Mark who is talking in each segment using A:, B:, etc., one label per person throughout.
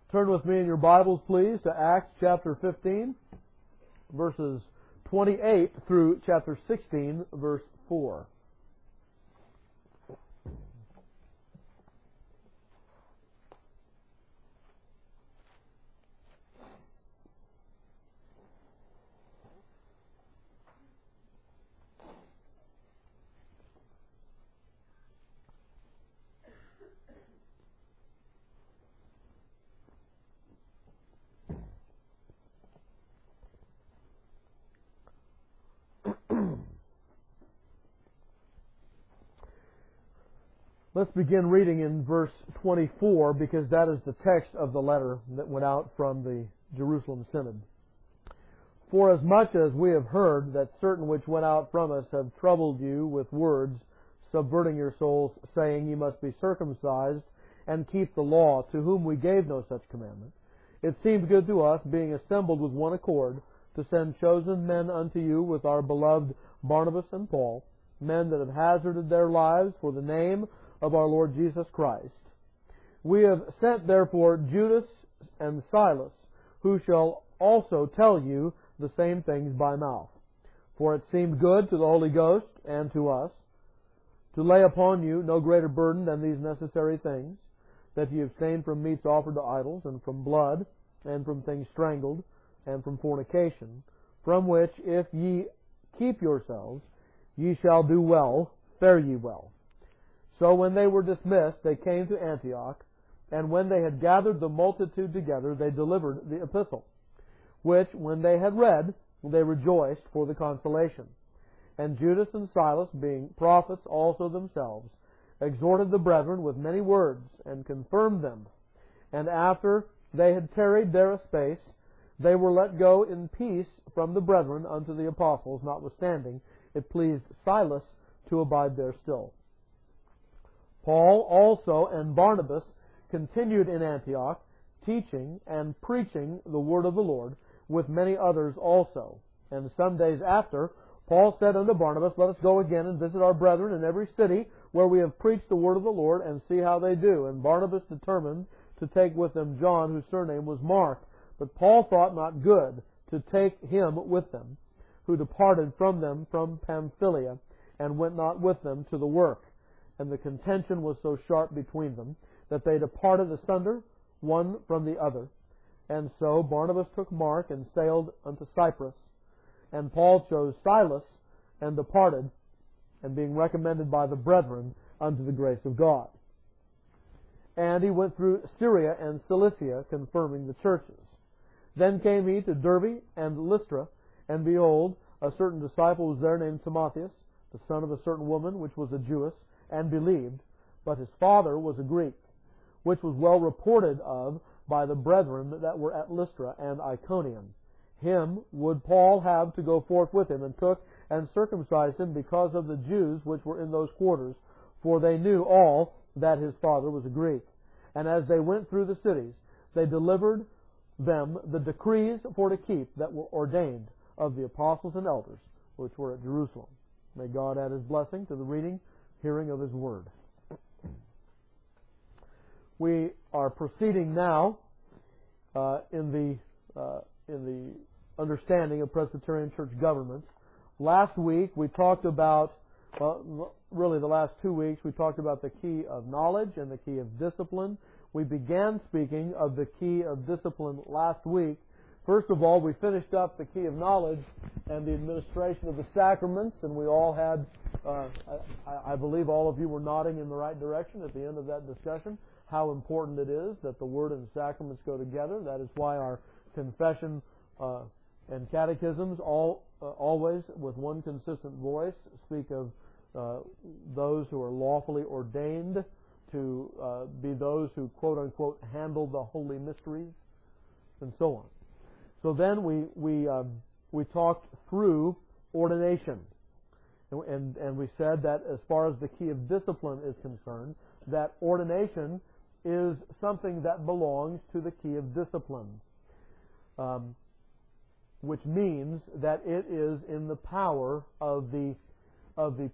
A: Turn with me in your Bibles, please, to Acts chapter 15, verses 28 through chapter 16, verse 4. Let's begin reading in verse 24 because that is the text of the letter that went out from the Jerusalem Synod. For as much as we have heard that certain which went out from us have troubled you with words, subverting your souls, saying, ye must be circumcised and keep the law, to whom we gave no such commandment, it seemed good to us, being assembled with one accord, to send chosen men unto you with our beloved Barnabas and Paul, men that have hazarded their lives for the name of our Lord Jesus Christ. We have sent therefore Judas and Silas, who shall also tell you the same things by mouth. For it seemed good to the Holy Ghost and to us to lay upon you no greater burden than these necessary things, that ye abstain from meats offered to idols, and from blood, and from things strangled, and from fornication, from which if ye keep yourselves, ye shall do well, fare ye well. So when they were dismissed, they came to Antioch, and when they had gathered the multitude together, they delivered the epistle, which, when they had read, they rejoiced for the consolation. And Judas and Silas, being prophets also themselves, exhorted the brethren with many words, and confirmed them. And after they had tarried there a space, they were let go in peace from the brethren unto the apostles, notwithstanding it pleased Silas to abide there still. Paul also and Barnabas continued in Antioch, teaching and preaching the word of the Lord, with many others also. And some days after, Paul said unto Barnabas, let us go again and visit our brethren in every city where we have preached the word of the Lord, and see how they do. And Barnabas determined to take with them John, whose surname was Mark. But Paul thought not good to take him with them, who departed from them from Pamphylia, and went not with them to the work. And the contention was so sharp between them, that they departed asunder, one from the other. And so Barnabas took Mark, and sailed unto Cyprus. And Paul chose Silas, and departed, and being recommended by the brethren unto the grace of God. And he went through Syria and Cilicia, confirming the churches. Then came he to Derbe and Lystra, and behold, a certain disciple was there named Timotheus, the son of a certain woman, which was a Jewess, and believed, but his father was a Greek, which was well reported of by the brethren that were at Lystra and Iconium. Him would Paul have to go forth with him, and took and circumcised him because of the Jews which were in those quarters, for they knew all that his father was a Greek. And as they went through the cities, they delivered them the decrees for to keep that were ordained of the apostles and elders which were at Jerusalem. May God add His blessing to the reading, hearing of His Word. We are proceeding now in the understanding of Presbyterian church government. Last week we talked about, really the last 2 weeks, we talked about the key of knowledge and the key of discipline. We began speaking of the key of discipline last week. First of all, we finished up the key of knowledge and the administration of the sacraments, and we all had, I believe all of you were nodding in the right direction at the end of that discussion, how important it is that the Word and sacraments go together. That is why our confession and catechisms always, with one consistent voice, speak of those who are lawfully ordained to be those who, quote-unquote, handle the holy mysteries, and so on. So then we talked through ordination, and we said that as far as the key of discipline is concerned, that ordination is something that belongs to the key of discipline, which means that it is in the power of the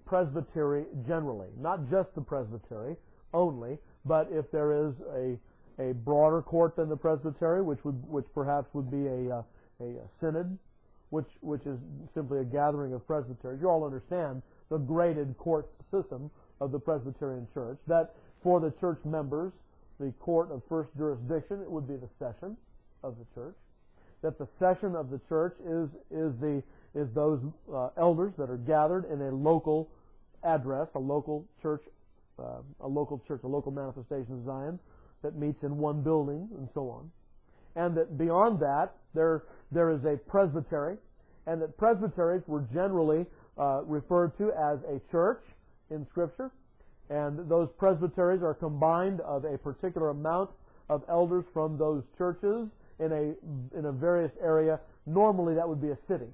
A: presbytery generally, not just the presbytery only, but if there is a broader court than the presbytery, which perhaps would be a synod, which is simply a gathering of presbyteries. You all understand the graded court system of the Presbyterian Church, that for the church members, the court of first jurisdiction, it would be the session of the church. That the session of the church is those elders that are gathered in a local address, a local church, a local manifestation of Zion that meets in one building, and so on. And that beyond that, there is a presbytery, and that presbyteries were generally referred to as a church in Scripture, and those presbyteries are combined of a particular amount of elders from those churches in a various area. Normally that would be a city.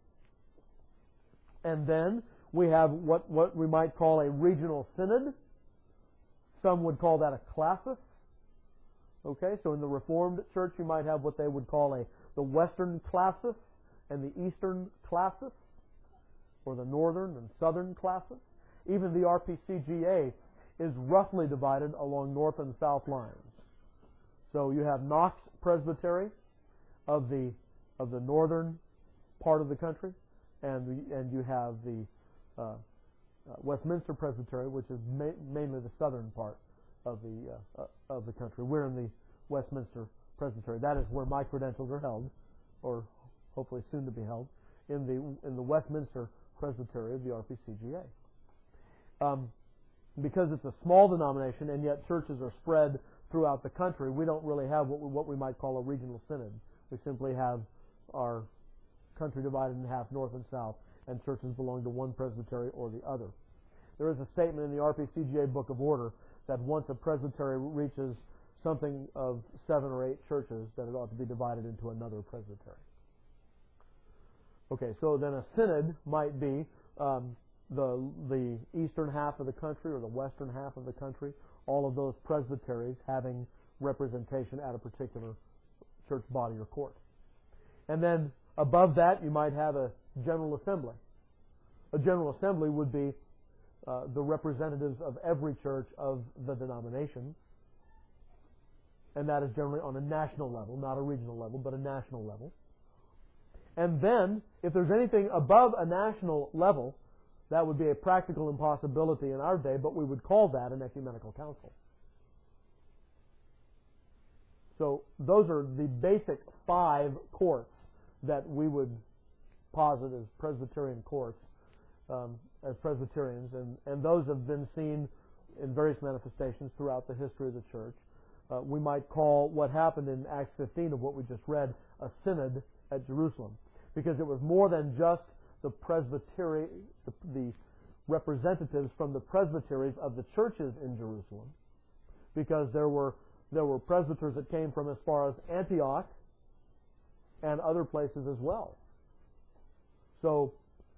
A: And then we have what we might call a regional synod. Some would call that a classis. Okay, so in the Reformed Church you might have what they would call the Western classis and the Eastern classis, or the Northern and Southern classis. Even the RPCGA is roughly divided along north and south lines. So you have Knox Presbytery of the northern part of the country, and you have the Westminster Presbytery, which is mainly the southern part of the country. We're in the Westminster Presbytery. That is where my credentials are held, or hopefully soon to be held, in the Westminster Presbytery of the RPCGA. Because it's a small denomination and yet churches are spread throughout the country, we don't really have what we might call a regional synod. We simply have our country divided in half, north and south, and churches belong to one presbytery or the other. There is a statement in the RPCGA Book of Order that once a presbytery reaches something of 7 or 8 churches, that it ought to be divided into another presbytery. Okay, so then a synod might be the eastern half of the country or the western half of the country, all of those presbyteries having representation at a particular church body or court. And then above that you might have a general assembly. A general assembly would be the representatives of every church of the denomination, and that is generally on a national level, not a regional level, but a national level. And then, if there's anything above a national level, that would be a practical impossibility in our day, but we would call that an ecumenical council. So those are the basic 5 courts that we would posit as Presbyterian courts, as Presbyterians, and those have been seen in various manifestations throughout the history of the church. We might call what happened in Acts 15 of what we just read a synod at Jerusalem, because it was more than just the presbytery, the representatives from the presbyteries of the churches in Jerusalem, because there were presbyters that came from as far as Antioch and other places as well. So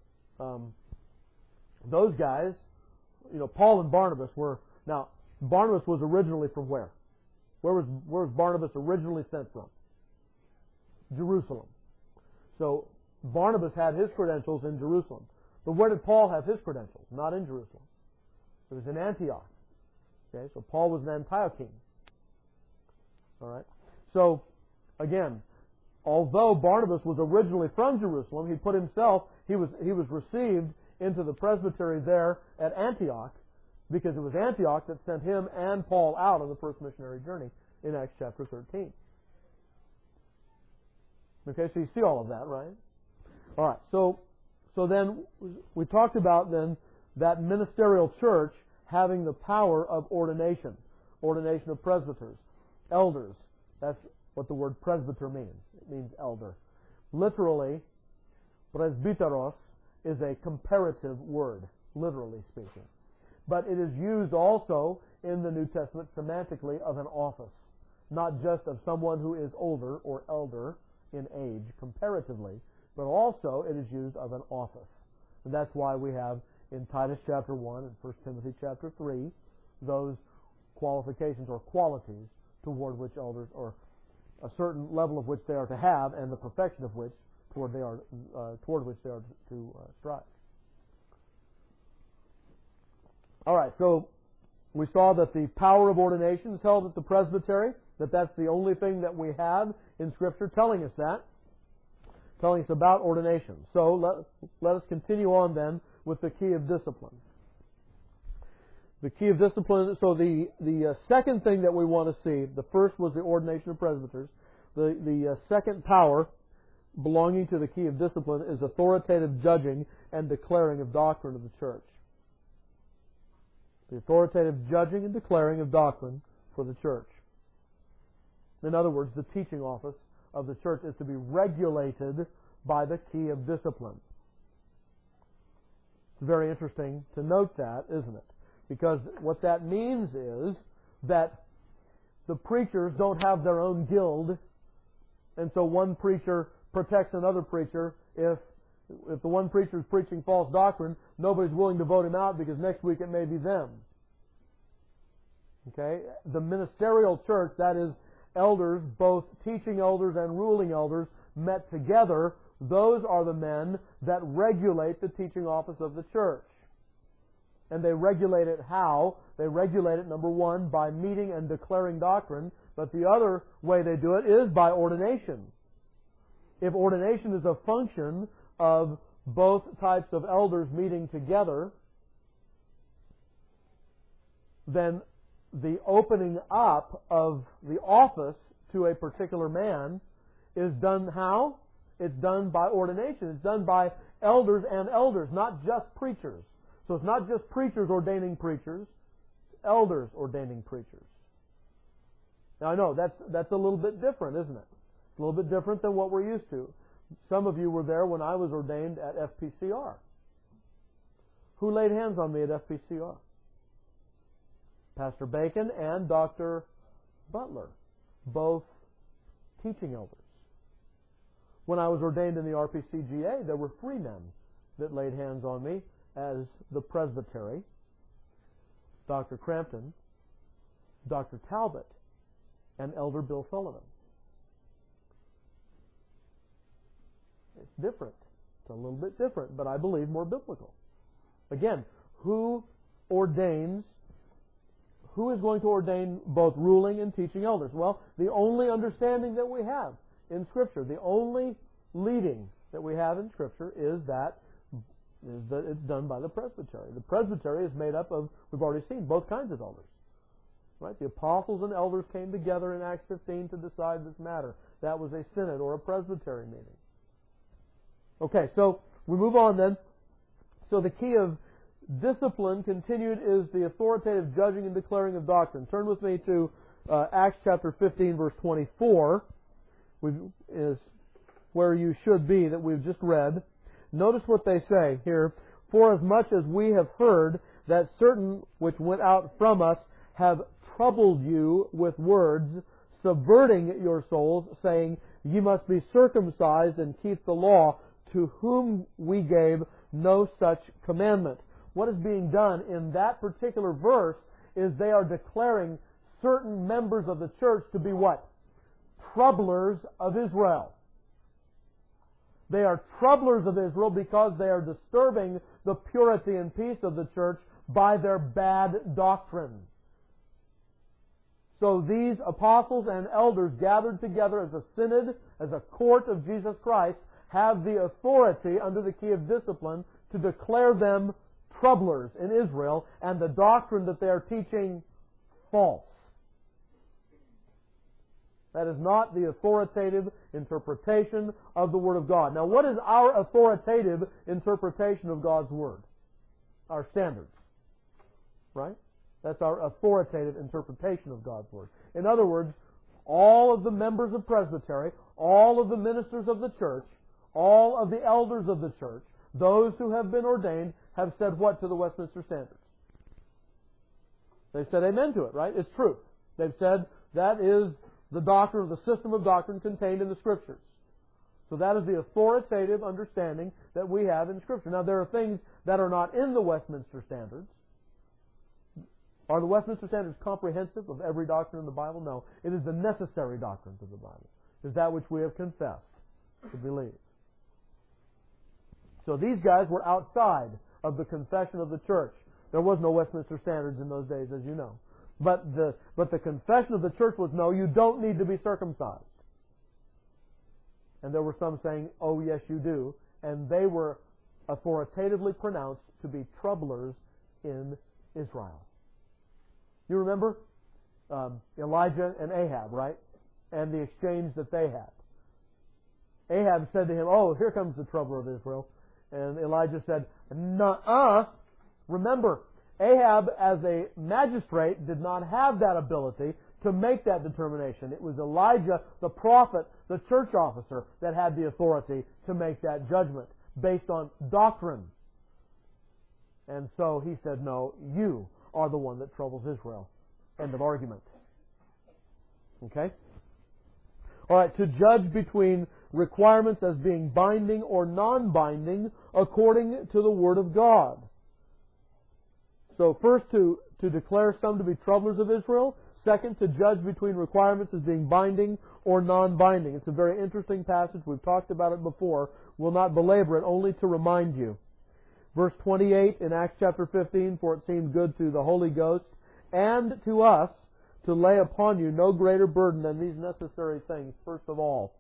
A: those guys, Paul and Barnabas were. Now, Barnabas was originally from where? Where was Barnabas originally sent from? Jerusalem. So Barnabas had his credentials in Jerusalem. But where did Paul have his credentials? Not in Jerusalem. It was in Antioch. Okay, so Paul was an Antiochene. All right. So again, although Barnabas was originally from Jerusalem, he was received into the presbytery there at Antioch, because it was Antioch that sent him and Paul out on the first missionary journey in Acts chapter 13. Okay, so you see all of that, right? All right, so then we talked about then that ministerial church having the power of ordination of presbyters, elders. That's what the word presbyter means. It means elder. Literally, presbyteros is a comparative word, literally speaking. But it is used also in the New Testament semantically of an office, not just of someone who is older or elder in age comparatively, but also it is used of an office. And that's why we have in Titus chapter 1 and 1 Timothy chapter 3 those qualifications or qualities toward which elders, or a certain level of which they are to have, and the perfection of which toward which they are to strive. All right, so we saw that the power of ordination is held at the presbytery, that that's the only thing that we have in Scripture telling us that, telling us about ordination. So let us continue on then with the key of discipline. The key of discipline, so the second thing that we want to see, the first was the ordination of presbyters. The second power belonging to the key of discipline is authoritative judging and declaring of doctrine of the church. The authoritative judging and declaring of doctrine for the church. In other words, the teaching office of the church is to be regulated by the key of discipline. It's very interesting to note that, isn't it? Because what that means is that the preachers don't have their own guild, and so one preacher protects another preacher. If the one preacher is preaching false doctrine, nobody's willing to vote him out because next week it may be them. Okay? The ministerial church, that is, elders, both teaching elders and ruling elders, met together, those are the men that regulate the teaching office of the church. And they regulate it how? They regulate it, number one, by meeting and declaring doctrine, but the other way they do it is by ordination. If ordination is a function of both types of elders meeting together, then the opening up of the office to a particular man is done how? It's done by ordination. It's done by elders and elders, not just preachers. So it's not just preachers ordaining preachers, it's elders ordaining preachers. Now I know that's a little bit different, isn't it? It's a little bit different than what we're used to. Some of you were there when I was ordained at FPCR. Who laid hands on me at FPCR? Pastor Bacon and Dr. Butler, both teaching elders. When I was ordained in the RPCGA, there were 3 men that laid hands on me as the presbytery: Dr. Crampton, Dr. Talbot, and Elder Bill Sullivan. It's different. It's a little bit different, but I believe more biblical. Again, who ordains? Who is going to ordain both ruling and teaching elders? Well, the only understanding that we have in Scripture, the only leading that we have in Scripture is that it's done by the presbytery. The presbytery is made up of, we've already seen, both kinds of elders. Right? The apostles and elders came together in Acts 15 to decide this matter. That was a synod or a presbytery meeting. Okay, so we move on then. So the key of discipline continued is the authoritative judging and declaring of doctrine. Turn with me to Acts chapter 15, verse 24, is where you should be that we've just read. Notice what they say here. For as much as we have heard that certain which went out from us have troubled you with words, subverting your souls, saying, Ye must be circumcised and keep the law, to whom we gave no such commandment. What is being done in that particular verse is they are declaring certain members of the church to be what? Troublers of Israel. They are troublers of Israel because they are disturbing the purity and peace of the church by their bad doctrine. So these apostles and elders gathered together as a synod, as a court of Jesus Christ, have the authority under the key of discipline to declare them troublers in Israel and the doctrine that they are teaching false. That is not the authoritative interpretation of the Word of God. Now, what is our authoritative interpretation of God's Word? Our standards. Right? That's our authoritative interpretation of God's Word. In other words, all of the members of presbytery, all of the ministers of the church, all of the elders of the church, those who have been ordained, have said what to the Westminster Standards? They've said amen to it, right? It's truth. They've said that is the doctrine, the system of doctrine contained in the Scriptures. So that is the authoritative understanding that we have in Scripture. Now, there are things that are not in the Westminster Standards. Are the Westminster Standards comprehensive of every doctrine in the Bible? No. It is the necessary doctrines of the Bible. It is that which we have confessed to believe. So these guys were outside of the confession of the church. There was no Westminster Standards in those days, as you know. But the confession of the church was, no, you don't need to be circumcised. And there were some saying, oh, yes, you do. And they were authoritatively pronounced to be troublers in Israel. You remember Elijah and Ahab, right? And the exchange that they had. Ahab said to him, oh, here comes the troubler of Israel. And Elijah said, nuh-uh. Remember, Ahab, as a magistrate, did not have that ability to make that determination. It was Elijah, the prophet, the church officer, that had the authority to make that judgment based on doctrine. And so he said, no, you are the one that troubles Israel. End of argument. Okay? All right, to judge between requirements as being binding or non-binding according to the Word of God. So first, to declare some to be troublers of Israel. Second, to judge between requirements as being binding or non-binding. It's a very interesting passage. We've talked about it before. We'll not belabor it, only to remind you. Verse 28 in Acts chapter 15, for it seemed good to the Holy Ghost and to us to lay upon you no greater burden than these necessary things. First of all,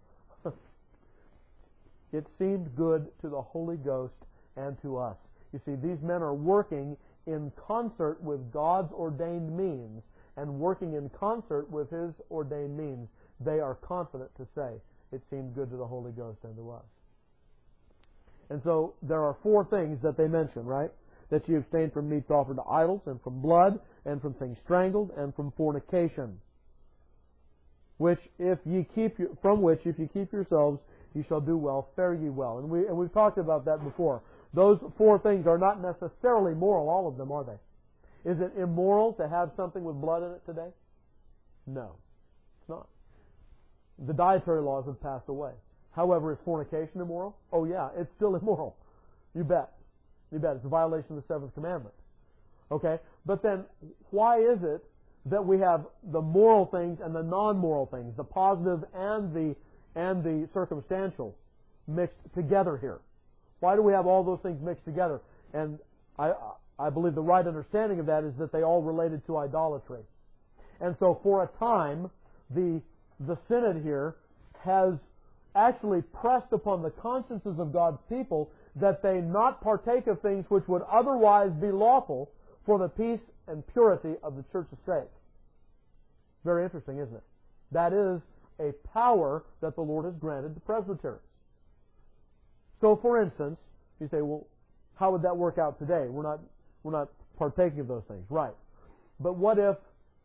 A: it seemed good to the Holy Ghost and to us. You see, these men are working in concert with God's ordained means, and working in concert with His ordained means, they are confident to say, it seemed good to the Holy Ghost and to us. And so there are four things that they mention, right? That you abstain from meats offered to idols, and from blood, and from things strangled, and from fornication. From which if you keep yourselves, you shall do well, fare ye well. And we've talked about that before. Those four things are not necessarily moral, all of them, are they? Is it immoral to have something with blood in it today? No, it's not. The dietary laws have passed away. However, is fornication immoral? Oh yeah, it's still immoral. You bet. You bet. It's a violation of the seventh commandment. Okay? But then, why is it that we have the moral things and the non-moral things, the positive and the circumstantial, mixed together here? Why do we have all those things mixed together? And I believe the right understanding of that is that they all related to idolatry. And so for a time, the synod here has actually pressed upon the consciences of God's people that they not partake of things which would otherwise be lawful for the peace and purity of the church's sake. Very interesting, isn't it? That is a power that the Lord has granted to presbyteries. So, for instance, you say, well, how would that work out today? We're not partaking of those things, right? But what if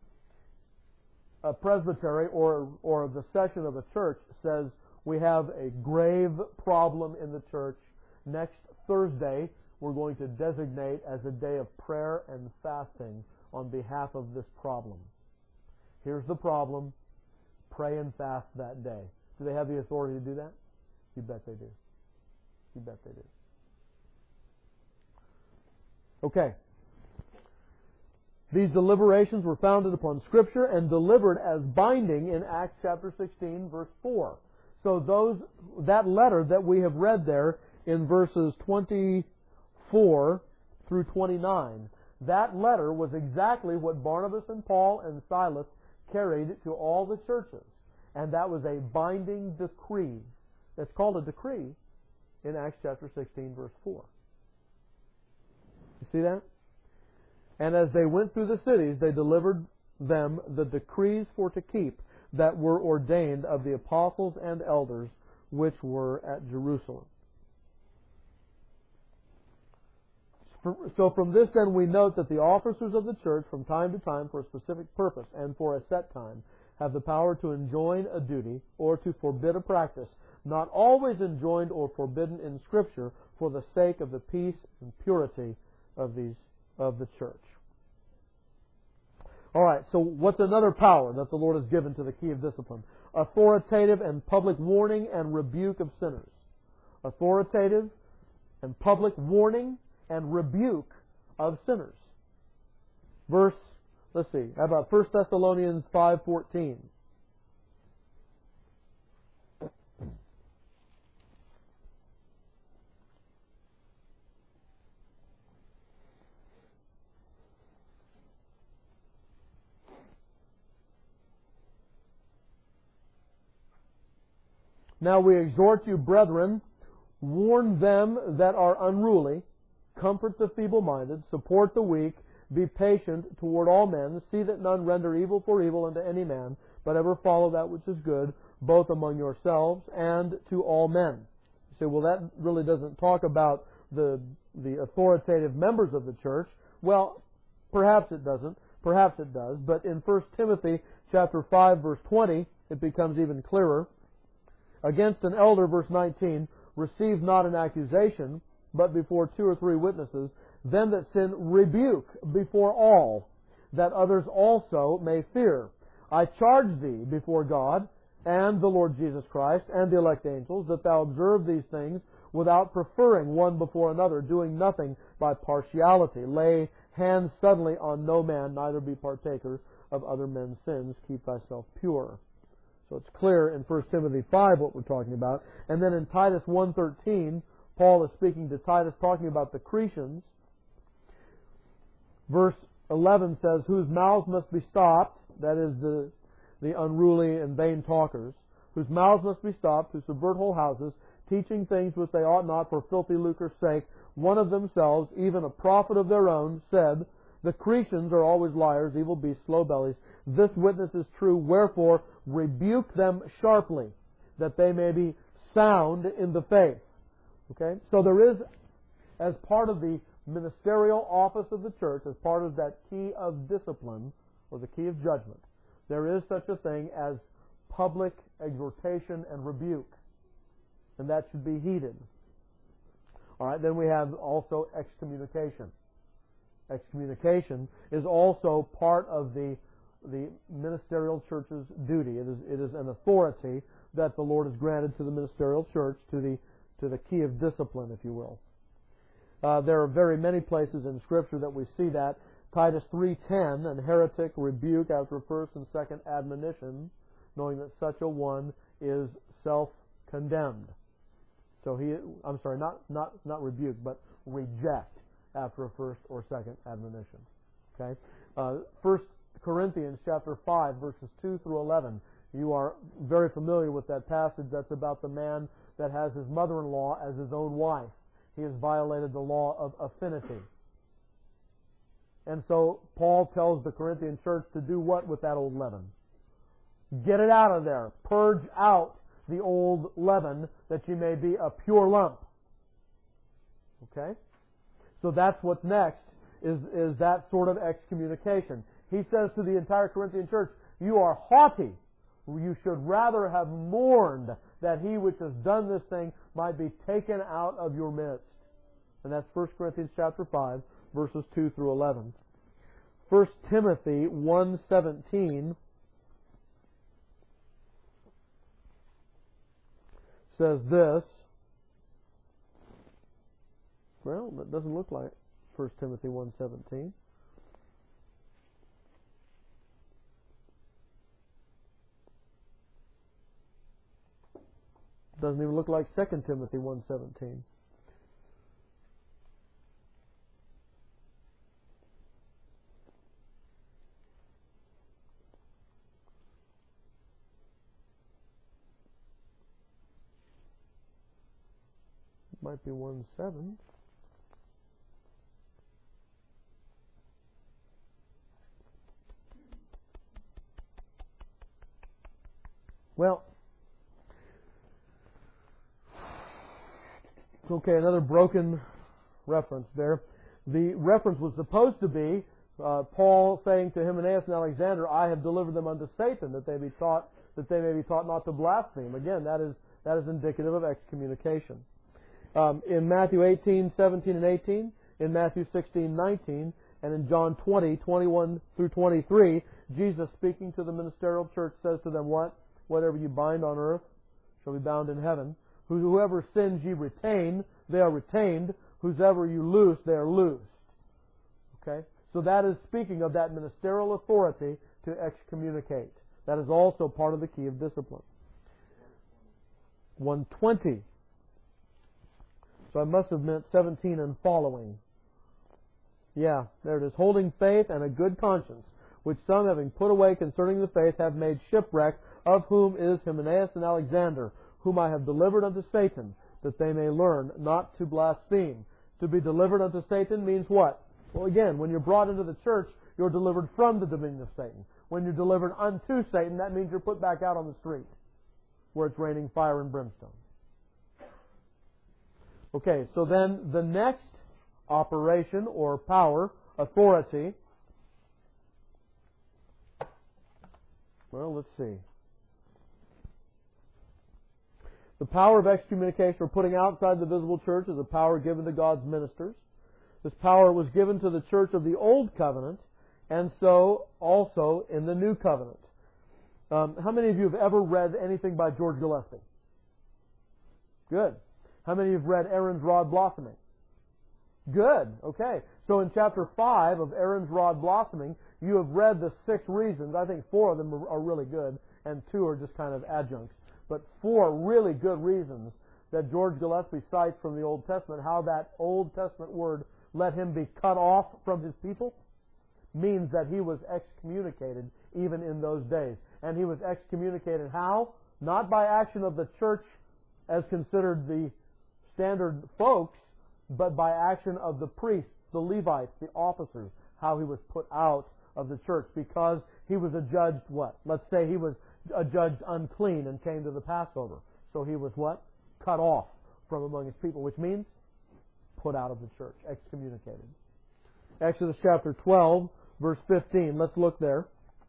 A: a presbytery or the session of a church says we have a grave problem in the church? Next Thursday, we're going to designate as a day of prayer and fasting on behalf of this problem. Here's the problem. Pray and fast that day. Do they have the authority to do that? You bet they do. You bet they do. Okay. These deliberations were founded upon Scripture and delivered as binding in Acts chapter 16, verse 4. So that letter that we have read there in verses 24 through 29, that letter was exactly what Barnabas and Paul and Silas carried to all the churches. And that was a binding decree. It's called a decree in Acts chapter 16, verse 4. You see that? And as they went through the cities, they delivered them the decrees for to keep that were ordained of the apostles and elders which were at Jerusalem. So from this then we note that the officers of the church from time to time for a specific purpose and for a set time have the power to enjoin a duty or to forbid a practice, not always enjoined or forbidden in Scripture for the sake of the peace and purity of the church. All right, so what's another power that the Lord has given to the key of discipline? Authoritative and public warning and rebuke of sinners. Authoritative and public warning and rebuke of sinners. Let's see, how about 1 Thessalonians 5:14? Now we exhort you, brethren, warn them that are unruly, comfort the feeble-minded, support the weak, be patient toward all men, see that none render evil for evil unto any man, but ever follow that which is good, both among yourselves and to all men. You say, well, that really doesn't talk about the authoritative members of the church. Well, perhaps it doesn't. Perhaps it does. But in 1 Timothy chapter 5, verse 20, it becomes even clearer. Against an elder, verse 19, receive not an accusation, but before 2 or 3 witnesses, them that sin rebuke before all, that others also may fear. I charge thee before God and the Lord Jesus Christ and the elect angels, that thou observe these things without preferring one before another, doing nothing by partiality. Lay hands suddenly on no man, neither be partaker of other men's sins. Keep thyself pure. So it's clear in 1 Timothy 5 what we're talking about. And then in Titus 1:13, Paul is speaking to Titus, talking about the Cretans. Verse 11 says, whose mouths must be stopped, that is the unruly and vain talkers, whose mouths must be stopped, who subvert whole houses, teaching things which they ought not for filthy lucre's sake. One of themselves, even a prophet of their own, said, the Cretans are always liars, evil beasts, slow bellies. This witness is true, wherefore rebuke them sharply, that they may be sound in the faith. Okay? So there is, as part of the ministerial office of the church, as part of that key of discipline, or the key of judgment, there is such a thing as public exhortation and rebuke. And that should be heeded. All right, then we have also excommunication. Excommunication is also part of the ministerial church's duty. It is an authority that the Lord has granted to the ministerial church, to the key of discipline, if you will. There are very many places in Scripture that we see that. Titus 3:10, and heretic rebuke after first and second admonition, knowing that such a one is self-condemned. So not rebuke, but reject after a first or second admonition. Okay? 1 Corinthians chapter 5, verses 2 through 11. You are very familiar with that passage. That's about the man that has his mother-in-law as his own wife. He has violated the law of affinity. And so Paul tells the Corinthian church to do what with that old leaven? Get it out of there. Purge out the old leaven, that you may be a pure lump. Okay? So that's what's next, is that sort of excommunication. He says to the entire Corinthian church, you are haughty. You should rather have mourned that he which has done this thing might be taken out of your midst. And that's 1 Corinthians chapter 5, verses 2 through 11. 1 Timothy 1:17 says this. Well, that doesn't look like 1 Timothy 1:17. Doesn't even look like 2 Timothy 1:17. Might be 1:7. Well, okay, another broken reference there. The reference was supposed to be Paul saying to Hymenaeus and Alexander, I have delivered them unto Satan, that they may be taught not to blaspheme. Again, that is indicative of excommunication. In Matthew 18:17 and 18, in Matthew 16:19, and in John 20:21 through 23, Jesus, speaking to the ministerial church, says to them, what? Whatever you bind on earth shall be bound in heaven. Whoever sins ye retain, they are retained. Whosever you loose, they are loosed. Okay? So that is speaking of that ministerial authority to excommunicate. That is also part of the key of discipline. 120. So I must have meant 17 and following. Yeah, there it is. Holding faith and a good conscience, which some, having put away concerning the faith, have made shipwreck, of whom is Hymenaeus and Alexander, whom I have delivered unto Satan, that they may learn not to blaspheme. To be delivered unto Satan means what? Well, again, when you're brought into the church, you're delivered from the dominion of Satan. When you're delivered unto Satan, that means you're put back out on the street, where it's raining fire and brimstone. Okay, so then the next operation or power, authority, well, let's see. The power of excommunication or putting outside the visible church is a power given to God's ministers. This power was given to the church of the Old Covenant, and so also in the New Covenant. How many of you have ever read anything by George Gillespie? Good. How many of you have read Aaron's Rod Blossoming? Good. Okay. So in chapter 5 of Aaron's Rod Blossoming, you have read the 6 reasons. I think 4 of them are really good, and 2 are just kind of adjuncts. But 4 really good reasons that George Gillespie cites from the Old Testament, how that Old Testament word, let him be cut off from his people, means that he was excommunicated even in those days. And he was excommunicated how? Not by action of the church as considered the standard folks, but by action of the priests, the Levites, the officers, how he was put out of the church because he was adjudged what? Let's say he was adjudged unclean and came to the Passover. So he was what? Cut off from among his people, which means put out of the church, excommunicated. Exodus chapter 12, verse 15. Let's look there.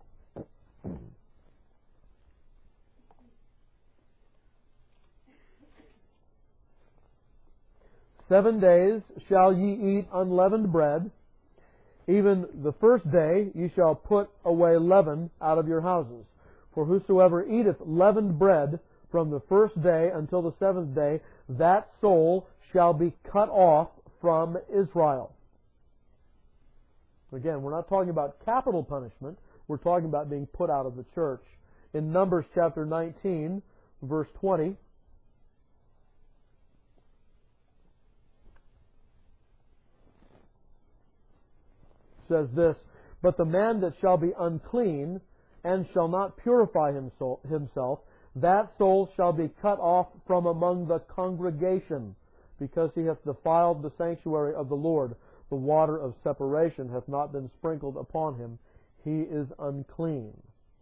A: 7 days shall ye eat unleavened bread. Even the first day ye shall put away leaven out of your houses. For whosoever eateth leavened bread from the first day until the 7th day, that soul shall be cut off from Israel. Again, we're not talking about capital punishment. We're talking about being put out of the church. In Numbers chapter 19, verse 20, says this, But the man that shall be unclean and shall not purify himself, that soul shall be cut off from among the congregation, because he hath defiled the sanctuary of the Lord. The water of separation hath not been sprinkled upon him. He is unclean.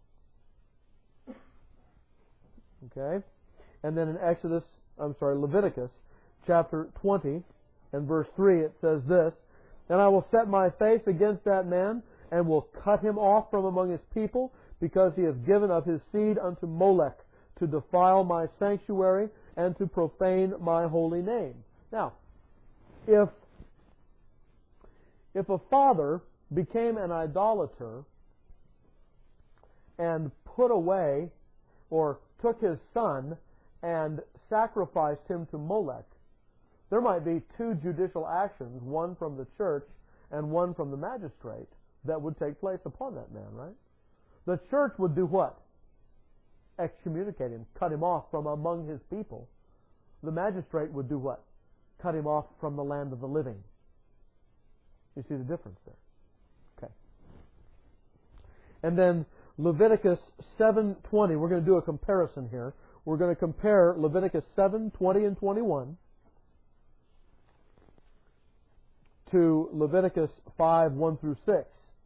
A: Okay? And then in Leviticus chapter 20 and verse 3, it says this, And I will set my face against that man, and will cut him off from among his people, because he hath given of his seed unto Molech, to defile my sanctuary, and to profane my holy name. Now, if a father became an idolater and put away or took his son and sacrificed him to Molech, there might be 2 judicial actions, one from the church and one from the magistrate, that would take place upon that man, right? The church would do what? Excommunicate him, cut him off from among his people. The magistrate would do what? Cut him off from the land of the living. You see the difference there? Okay. And then Leviticus 7:20, we're going to do a comparison here. We're going to compare Leviticus 7:20 and 21 to Leviticus 5:1 through 6.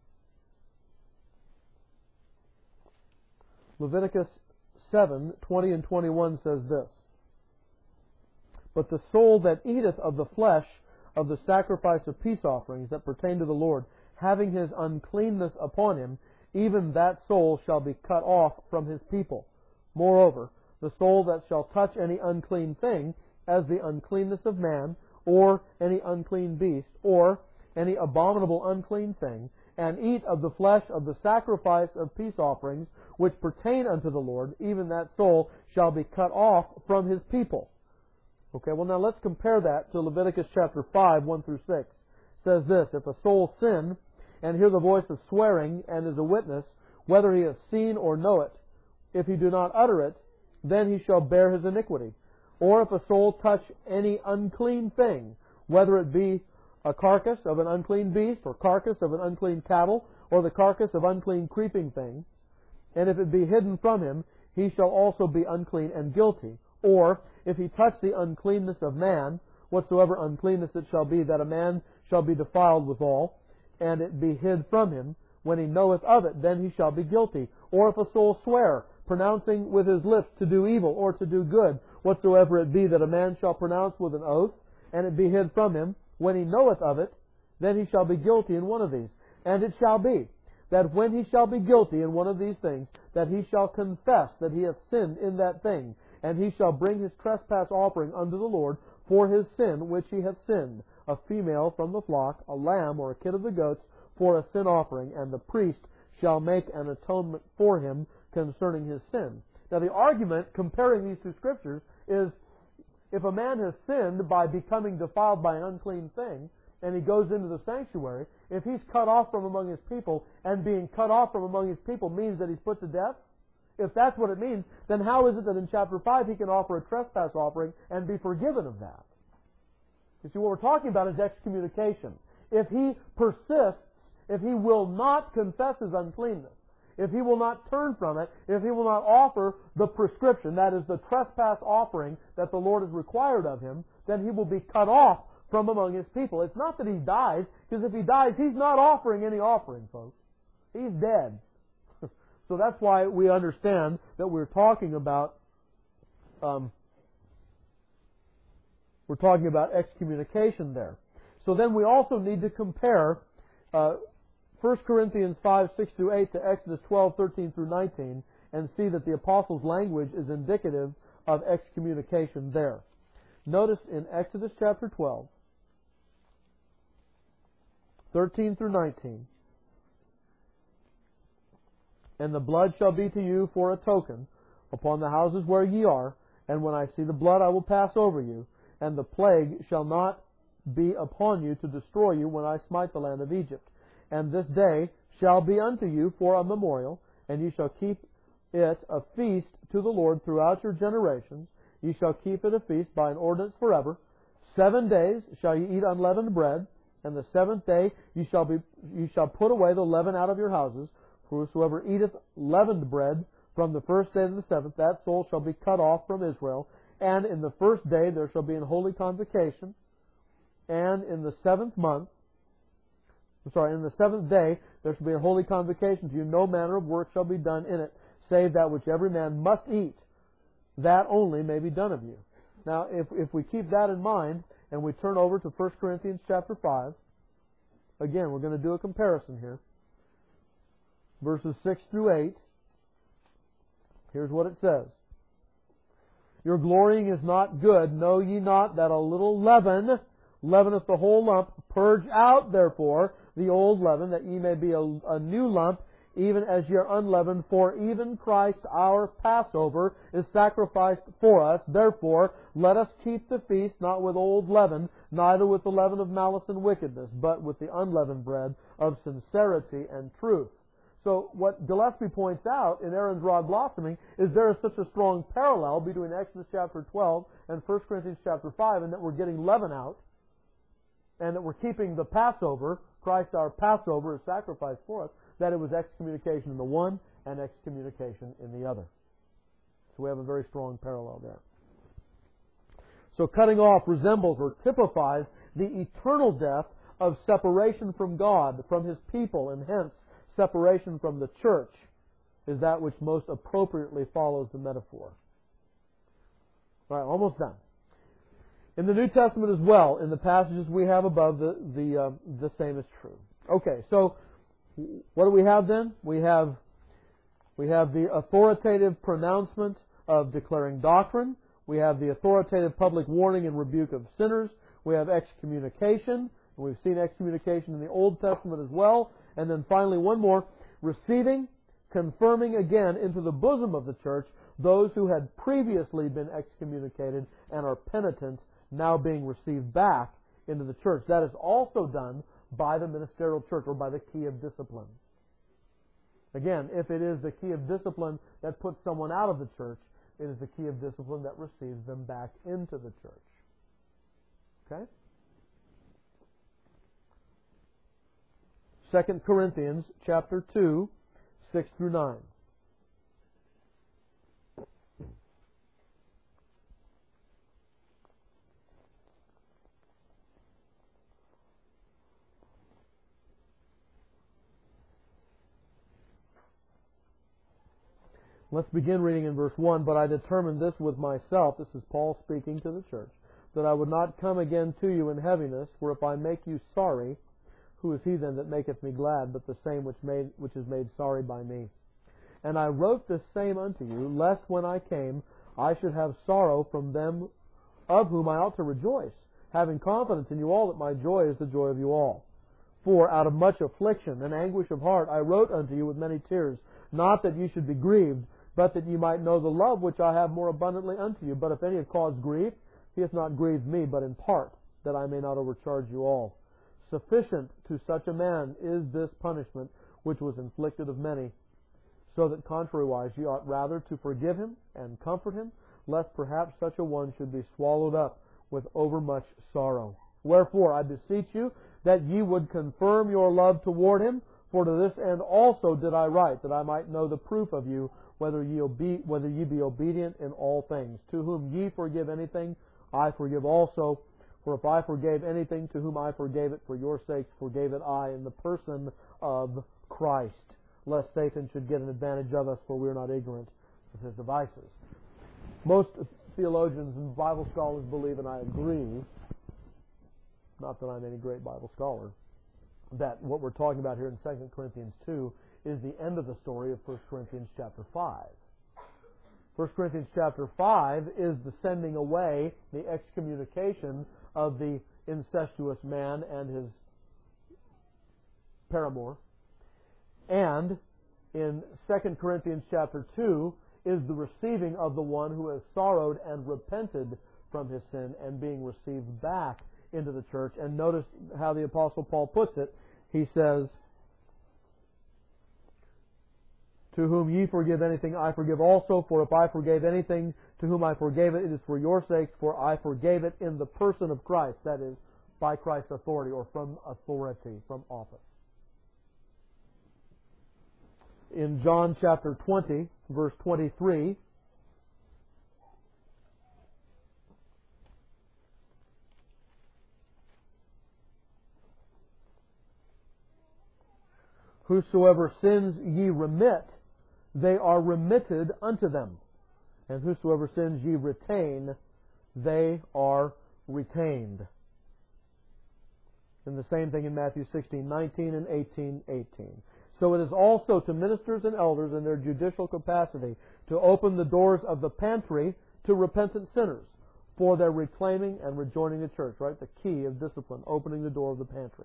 A: Leviticus 7:20 and 21 says this, But the soul that eateth of the flesh of the sacrifice of peace offerings that pertain to the Lord, having his uncleanness upon him, even that soul shall be cut off from his people. Moreover, the soul that shall touch any unclean thing, as the uncleanness of man, or any unclean beast, or any abominable unclean thing, and eat of the flesh of the sacrifice of peace offerings, which pertain unto the Lord, even that soul shall be cut off from his people. Okay, well now let's compare that to Leviticus chapter 5, 1 through 6. It says this, If a soul sin, and hear the voice of swearing, and is a witness, whether he has seen or know it, if he do not utter it, then he shall bear his iniquity. Or if a soul touch any unclean thing, whether it be a carcass of an unclean beast, or carcass of an unclean cattle, or the carcass of unclean creeping things, and if it be hidden from him, he shall also be unclean and guilty. Or, if he touch the uncleanness of man, whatsoever uncleanness it shall be, that a man shall be defiled withal, and it be hid from him, when he knoweth of it, then he shall be guilty. Or if a soul swear, pronouncing with his lips to do evil or to do good, whatsoever it be that a man shall pronounce with an oath, and it be hid from him, when he knoweth of it, then he shall be guilty in one of these. And it shall be, that when he shall be guilty in one of these things, that he shall confess that he hath sinned in that thing, and he shall bring his trespass offering unto the Lord for his sin which he hath sinned, a female from the flock, a lamb or a kid of the goats, for a sin offering, and the priest shall make an atonement for him concerning his sin. Now the argument comparing these two scriptures is, if a man has sinned by becoming defiled by an unclean thing, and he goes into the sanctuary, if he's cut off from among his people, and being cut off from among his people means that he's put to death, if that's what it means, then how is it that in chapter 5 he can offer a trespass offering and be forgiven of that? You see, what we're talking about is excommunication. If he persists, if he will not confess his uncleanness, if he will not turn from it, if he will not offer the prescription, that is the trespass offering that the Lord has required of him, then he will be cut off from among his people. It's not that he dies, because if he dies, he's not offering any offering, folks. He's dead. So that's why we understand that we're talking about excommunication there. So then we also need to compare 1 Corinthians 5, 6 through 8 to Exodus 12, 13 through 19, and see that the apostles' language is indicative of excommunication there. Notice in Exodus chapter 12, 13 through 19, and the blood shall be to you for a token upon the houses where ye are, and when I see the blood I will pass over you, and the plague shall not be upon you to destroy you when I smite the land of Egypt. And this day shall be unto you for a memorial, and ye shall keep it a feast to the Lord throughout your generations. Ye shall keep it a feast by an ordinance forever. 7 days shall ye eat unleavened bread, and the 7th day ye shall put away the leaven out of your houses. Whosoever eateth leavened bread from the 1st day to the 7th, that soul shall be cut off from Israel. And in the 1st day there shall be an holy convocation, and in the 7th day there shall be a holy convocation to you. No manner of work shall be done in it, save that which every man must eat. That only may be done of you. Now, if we keep that in mind, and we turn over to 1 Corinthians chapter 5, again, we're going to do a comparison here. Verses 6 through 8, here's what it says. Your glorying is not good. Know ye not that a little leaven leaveneth the whole lump? Purge out, therefore, the old leaven, that ye may be a new lump, even as ye are unleavened. For even Christ our Passover is sacrificed for us. Therefore, let us keep the feast, not with old leaven, neither with the leaven of malice and wickedness, but with the unleavened bread of sincerity and truth. So what Gillespie points out in Aaron's Rod Blossoming is there is such a strong parallel between Exodus chapter 12 and 1 Corinthians chapter 5, and that we're getting leaven out, and that we're keeping the Passover, Christ our Passover is sacrificed for us, that it was excommunication in the one and excommunication in the other. So we have a very strong parallel there. So cutting off resembles or typifies the eternal death of separation from God, from His people, and hence separation from the church is that which most appropriately follows the metaphor. All right, almost done. In the New Testament as well, in the passages we have above, the same is true. Okay, so what do we have then? We have the authoritative pronouncement of declaring doctrine. We have the authoritative public warning and rebuke of sinners. We have excommunication. We've seen excommunication in the Old Testament as well. And then finally one more, receiving, confirming again into the bosom of the church those who had previously been excommunicated and are penitent, now being received back into the church. That is also done by the ministerial church, or by the key of discipline. Again, if it is the key of discipline that puts someone out of the church, it is the key of discipline that receives them back into the church. Okay? 2 Corinthians chapter 2, 6 through 9. Let's begin reading in verse 1. But I determined this with myself, this is Paul speaking to the church, that I would not come again to you in heaviness, for if I make you sorry, who is he then that maketh me glad, but the same which is made sorry by me? And I wrote the same unto you, lest when I came I should have sorrow from them of whom I ought to rejoice, having confidence in you all that my joy is the joy of you all. For out of much affliction and anguish of heart I wrote unto you with many tears, not that you should be grieved, but that you might know the love which I have more abundantly unto you. But if any have caused grief, he hath not grieved me, but in part, that I may not overcharge you all. Sufficient to such a man is this punishment which was inflicted of many, so that contrariwise ye ought rather to forgive him and comfort him, lest perhaps such a one should be swallowed up with overmuch sorrow. Wherefore I beseech you that ye would confirm your love toward him, for to this end also did I write, that I might know the proof of you, whether ye be obedient in all things. To whom ye forgive anything, I forgive also. For if I forgave anything, to whom I forgave it for your sakes, forgave it I in the person of Christ, lest Satan should get an advantage of us, for we are not ignorant of his devices. Most theologians and Bible scholars believe, and I agree, not that I'm any great Bible scholar, that what we're talking about here in 2 Corinthians 2 is the end of the story of 1 Corinthians chapter 5. 1 Corinthians chapter 5 is the sending away, the excommunication of the incestuous man and his paramour. And in 2 Corinthians chapter 2 is the receiving of the one who has sorrowed and repented from his sin and being received back into the church. And notice how the Apostle Paul puts it. He says, to whom ye forgive anything, I forgive also. For if I forgave anything, to whom I forgave it, it is for your sakes, for I forgave it in the person of Christ. That is, by Christ's authority, or from authority, from office. In John chapter 20, verse 23, whosoever sins ye remit, they are remitted unto them. And whosoever sins ye retain, they are retained. And the same thing in Matthew 16:19 and 18:18. So it is also to ministers and elders in their judicial capacity to open the doors of the pantry to repentant sinners for their reclaiming and rejoining the church, right? The key of discipline, opening the door of the pantry.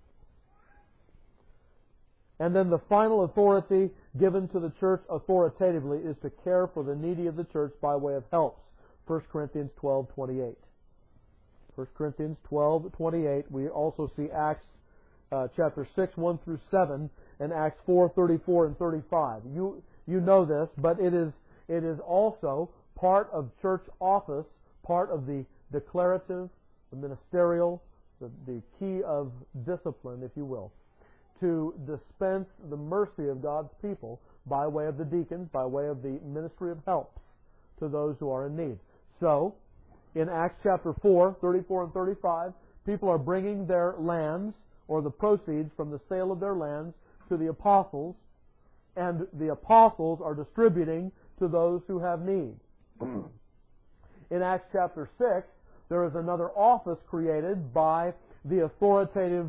A: And then the final authority given to the church authoritatively is to care for the needy of the church by way of helps. 1 Corinthians 12:28. 1 Corinthians 12:28. We also see Acts chapter 6, 1 through 7, and Acts 4:34 and 35. You know this, but it is also part of church office, part of the declarative, the ministerial, the key of discipline, if you will, to dispense the mercy of God's people by way of the deacons, by way of the ministry of helps to those who are in need. So, in Acts chapter 4, 34 and 35, people are bringing their lands, or the proceeds from the sale of their lands, to the apostles, and the apostles are distributing to those who have need. In Acts chapter 6, there is another office created by the authoritative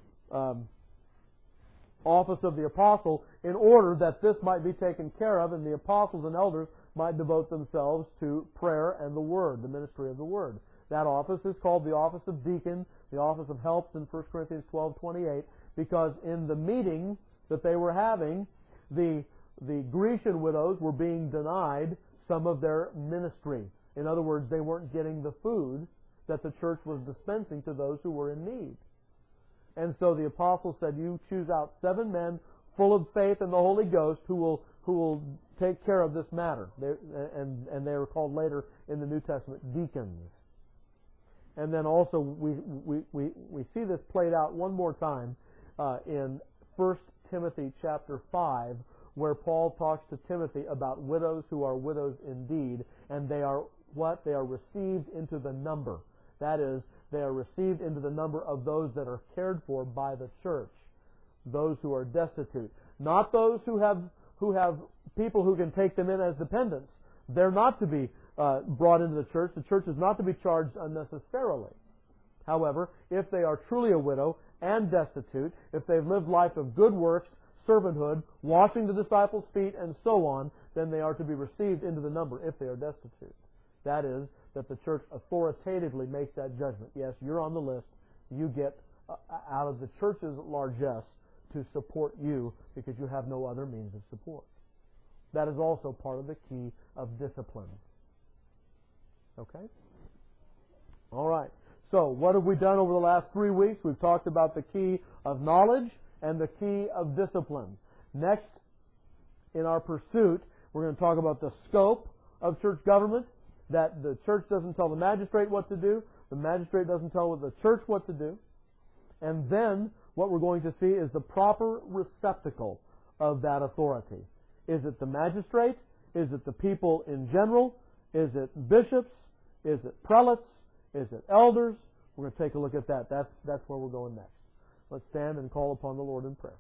A: office of the apostle, in order that this might be taken care of, and the apostles and elders might devote themselves to prayer and the word, the ministry of the word. That office is called the office of deacon, the office of helps in 1 Corinthians 12:28, because in the meeting that they were having, the Grecian widows were being denied some of their ministry. In other words, they weren't getting the food that the church was dispensing to those who were in need. And so the apostle said, you choose out 7 men full of faith and the Holy Ghost who will take care of this matter. And they are called later in the New Testament deacons. And then also we see this played out one more time in 1 Timothy chapter 5, where Paul talks to Timothy about widows who are widows indeed, and they are what? They are received into the number. That is, they are received into the number of those that are cared for by the church, those who are destitute. Not those who have people who can take them in as dependents. They're not to be brought into the church. The church is not to be charged unnecessarily. However, if they are truly a widow and destitute, if they've lived life of good works, servanthood, washing the disciples' feet, and so on, then they are to be received into the number if they are destitute. That is, that the church authoritatively makes that judgment. Yes, you're on the list. You get out of the church's largesse to support you because you have no other means of support. That is also part of the key of discipline. Okay? All right. So, what have we done over the last 3 weeks? We've talked about the key of knowledge and the key of discipline. Next, in our pursuit, we're going to talk about the scope of church government, that the church doesn't tell the magistrate what to do, the magistrate doesn't tell the church what to do, and then what we're going to see is the proper receptacle of that authority. Is it the magistrate? Is it the people in general? Is it bishops? Is it prelates? Is it elders? We're going to take a look at that. That's where we're going next. Let's stand and call upon the Lord in prayer.